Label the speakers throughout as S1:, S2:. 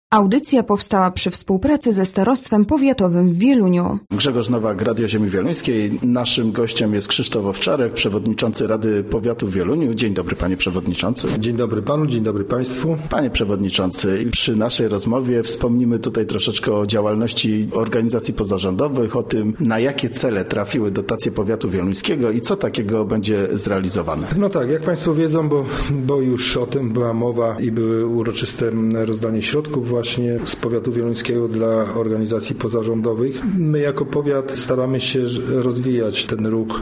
S1: Audycja powstała przy współpracy ze Starostwem Powiatowym w Wieluniu.
S2: Grzegorz Nowak, Radio Ziemi Wieluńskiej. Naszym gościem jest Krzysztof Owczarek, przewodniczący Rady Powiatu w Wieluniu. Dzień dobry, panie przewodniczący.
S3: Dzień dobry panu, dzień dobry państwu.
S2: Panie przewodniczący, przy naszej rozmowie wspomnimy tutaj troszeczkę o działalności organizacji pozarządowych, o tym, na jakie cele trafiły dotacje Powiatu Wieluńskiego i co takiego będzie zrealizowane.
S3: No tak, jak państwo wiedzą, bo już o tym była mowa i były uroczyste rozdanie środków właśnie z Powiatu Wieluńskiego dla organizacji pozarządowych. My jako powiat staramy się rozwijać ten ruch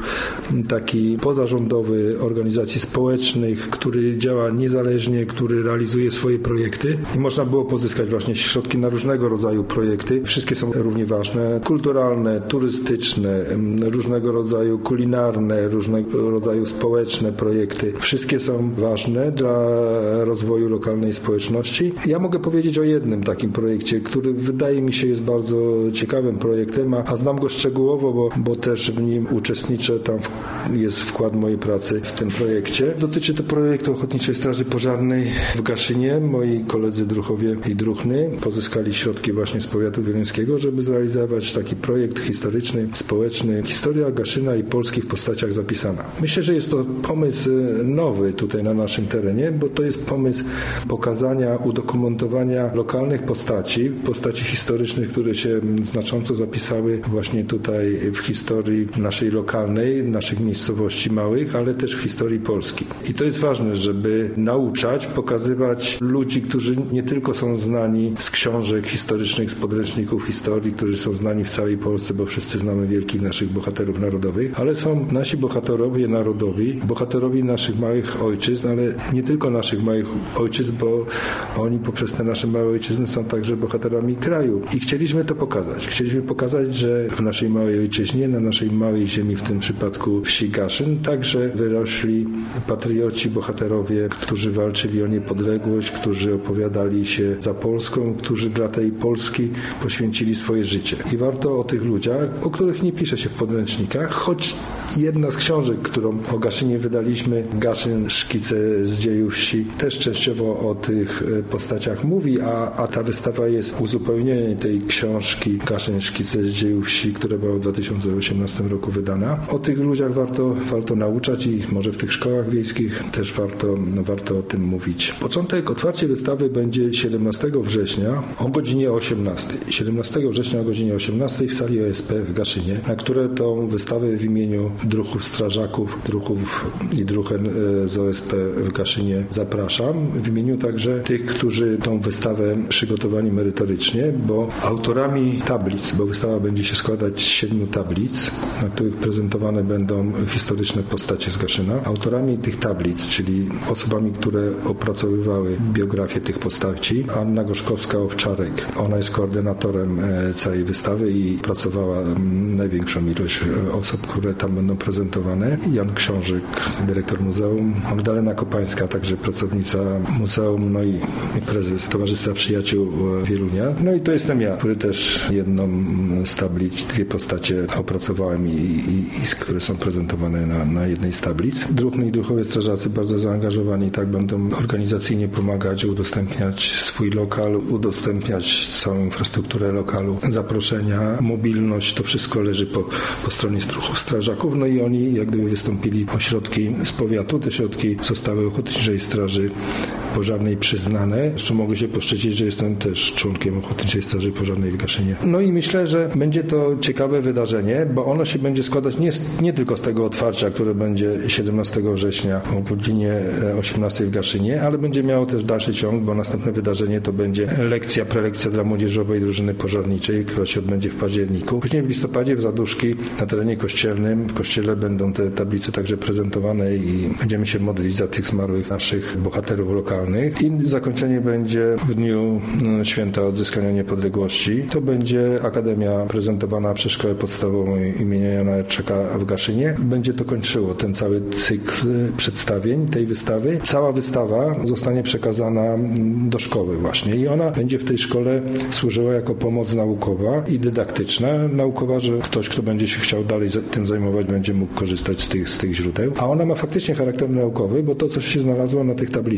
S3: taki pozarządowy organizacji społecznych, który działa niezależnie, który realizuje swoje projekty i można było pozyskać właśnie środki na różnego rodzaju projekty. Wszystkie są równie ważne, kulturalne, turystyczne, różnego rodzaju kulinarne, różnego rodzaju społeczne projekty. Wszystkie są ważne dla rozwoju lokalnej społeczności. Ja mogę powiedzieć o jednym takim projekcie, który wydaje mi się jest bardzo ciekawym projektem, a znam go szczegółowo, bo też w nim uczestniczę, tam jest wkład mojej pracy w tym projekcie. Dotyczy to projektu Ochotniczej Straży Pożarnej w Gaszynie. Moi koledzy Druchowie i Druchny pozyskali środki właśnie z Powiatu Wieluńskiego, żeby zrealizować taki projekt historyczny, społeczny. Historia Gaszyna i Polski w postaciach zapisana. Myślę, że jest to pomysł nowy tutaj na naszym terenie, bo to jest pomysł pokazania, udokumentowania lokalnych postaci historycznych, które się znacząco zapisały właśnie tutaj w historii naszej lokalnej, naszych miejscowości małych, ale też w historii Polski. I to jest ważne, żeby nauczać, pokazywać ludzi, którzy nie tylko są znani z książek historycznych, z podręczników historii, którzy są znani w całej Polsce, bo wszyscy znamy wielkich naszych bohaterów narodowych, ale są nasi bohaterowie narodowi, bohaterowie naszych małych ojczyzn, ale nie tylko naszych małych ojczyzn, bo oni poprzez te nasze małe ojczyzny są także bohaterami kraju. I chcieliśmy to pokazać. Chcieliśmy pokazać, że w naszej małej ojczyźnie, na naszej małej ziemi, w tym przypadku wsi Gaszyn, także wyrośli patrioci, bohaterowie, którzy walczyli o niepodległość, którzy opowiadali się za Polską, którzy dla tej Polski poświęcili swoje życie. I warto o tych ludziach, o których nie pisze się w podręcznikach, choć jedna z książek, którą o Gaszynie wydaliśmy, Gaszyn, szkice z dziejów wsi, też częściowo o tych postaciach mówi, a ta wystawa jest uzupełnieniem tej książki Gaszyn, szkice z dziejów wsi, która była w 2018 roku wydana. O tych ludziach warto nauczać i może w tych szkołach wiejskich też warto o tym mówić. Otwarcie wystawy będzie 17 września o godzinie 18. 17 września o godzinie 18 w sali OSP w Gaszynie, na które tą wystawę w imieniu druhów strażaków, druhów i druhen z OSP w Gaszynie zapraszam. W imieniu także tych, którzy tą wystawę przygotowali merytorycznie, bo autorami tablic, bo wystawa będzie się składać z 7 tablic, na których prezentowane będą historyczne postacie z Gaszyna. Autorami tych tablic, czyli osobami, które opracowywały biografię tych postaci, Anna Gorzkowska-Owczarek. Ona jest koordynatorem całej wystawy i pracowała największą ilość osób, które tam będą prezentowane. Jan Książyk, dyrektor muzeum, Magdalena Kopańska, także pracownica muzeum, no i prezes Towarzystwa Przyjaciół Wielunia. No i to jestem ja, który też jedną z tablic, 2 postacie opracowałem które są prezentowane na jednej z tablic. Druhny i druhowie strażacy bardzo zaangażowani, tak będą organizacyjnie pomagać, udostępniać swój lokal, udostępniać całą infrastrukturę lokalu, zaproszenia, mobilność, to wszystko leży po stronie druhów strażaków, no i oni jak gdyby wystąpili o środki z powiatu. Te środki zostały Ochotniczej Straży Pożarnej przyznane. Jeszcze mogę się poszczycić, że jestem też członkiem Ochotniczej Straży Pożarnej w Gaszynie. No i myślę, że będzie to ciekawe wydarzenie, bo ono się będzie składać nie tylko z tego otwarcia, które będzie 17 września o godzinie 18 w Gaszynie, ale będzie miało też dalszy ciąg, bo następne wydarzenie to będzie prelekcja dla młodzieżowej drużyny pożarniczej, która się odbędzie w październiku. Później w listopadzie w Zaduszki na terenie kościelnym. W kościele będą te tablice także prezentowane i będziemy się modlić za tych zmarłych naszych bohaterów lokalnych. I zakończenie będzie w dniu Święta Odzyskania Niepodległości. To będzie Akademia prezentowana przez Szkołę Podstawową imienia Jana Erczaka w Gaszynie. Będzie to kończyło ten cały cykl przedstawień tej wystawy. Cała wystawa zostanie przekazana do szkoły właśnie i ona będzie w tej szkole służyła jako pomoc naukowa i dydaktyczna. Naukowa, że ktoś, kto będzie się chciał dalej tym zajmować, będzie mógł korzystać z tych źródeł. A ona ma faktycznie charakter naukowy, bo to, co się znalazło na tych tablicach, to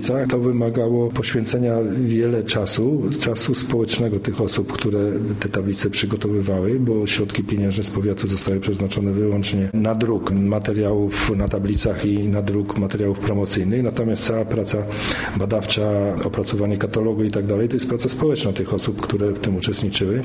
S3: wymagało poświęcenia wiele czasu społecznego tych osób, które te tablice przygotowywały, bo środki pieniężne z powiatu zostały przeznaczone wyłącznie na druk materiałów na tablicach i na druk materiałów promocyjnych, natomiast cała praca badawcza, opracowanie katalogu i tak dalej, to jest praca społeczna tych osób, które w tym uczestniczyły.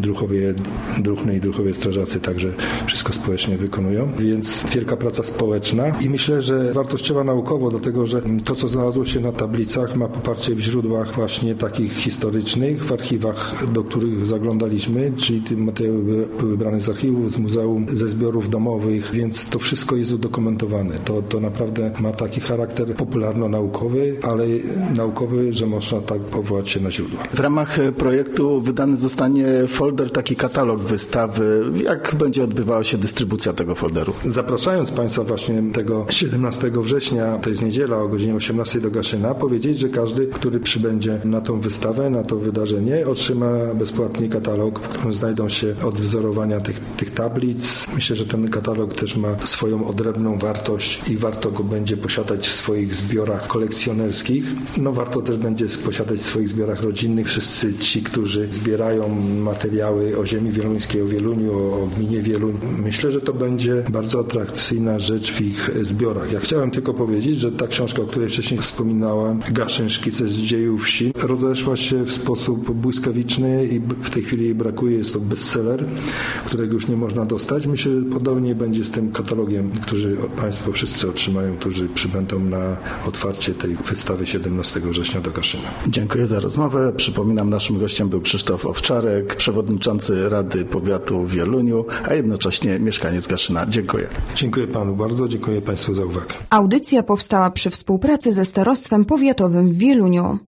S3: Druhny i druhowie strażacy także wszystko społecznie wykonują, więc wielka praca społeczna i myślę, że wartościowa naukowo, dlatego że to, co znalazło się na tablicach, ma poparcie w źródłach właśnie takich historycznych, w archiwach, do których zaglądaliśmy, czyli te materiały były wybrane z archiwów, z muzeum, ze zbiorów domowych, więc to wszystko jest udokumentowane. To naprawdę ma taki charakter popularno-naukowy, ale naukowy, że można tak powołać się na źródła.
S2: W ramach projektu wydany zostanie folder, taki katalog wystawy. Jak będzie odbywała się dystrybucja tego folderu?
S3: Zapraszając Państwa właśnie tego 17 września, to jest niedziela o godzinie 18 do Gaszyna, powiedzieć, że każdy, który przybędzie na tą wystawę, na to wydarzenie, otrzyma bezpłatnie katalog, w którym znajdą się odwzorowania tych tablic. Myślę, że ten katalog też ma swoją odrębną wartość i warto go będzie posiadać w swoich zbiorach kolekcjonerskich. Warto też będzie posiadać w swoich zbiorach rodzinnych. Wszyscy ci, którzy zbierają materiały o ziemi wieluńskiej, o Wieluniu, o gminie Wieluń. Myślę, że to będzie bardzo atrakcyjna rzecz w ich zbiorach. Ja chciałem tylko powiedzieć, że ta książka, o której wcześniej wspominałem, Gaszyn, szkice z dziejów wsi, rozeszła się w sposób błyskawiczny i w tej chwili jej brakuje. Jest to bestseller, którego już nie można dostać. Myślę, że podobnie będzie z tym katalogiem, który Państwo wszyscy otrzymają, którzy przybędą na otwarcie tej wystawy 17 września do Gaszyna.
S2: Dziękuję za rozmowę. Przypominam, naszym gościem był Krzysztof Owczarek, przewodniczący Rady Powiatu w Wieluniu, a jednocześnie mieszkaniec Gaszyna. Dziękuję.
S3: Dziękuję Panu bardzo, dziękuję Państwu za uwagę.
S1: Audycja powstała przy współpracy ze Starostwem Powiatowym w Wieluniu.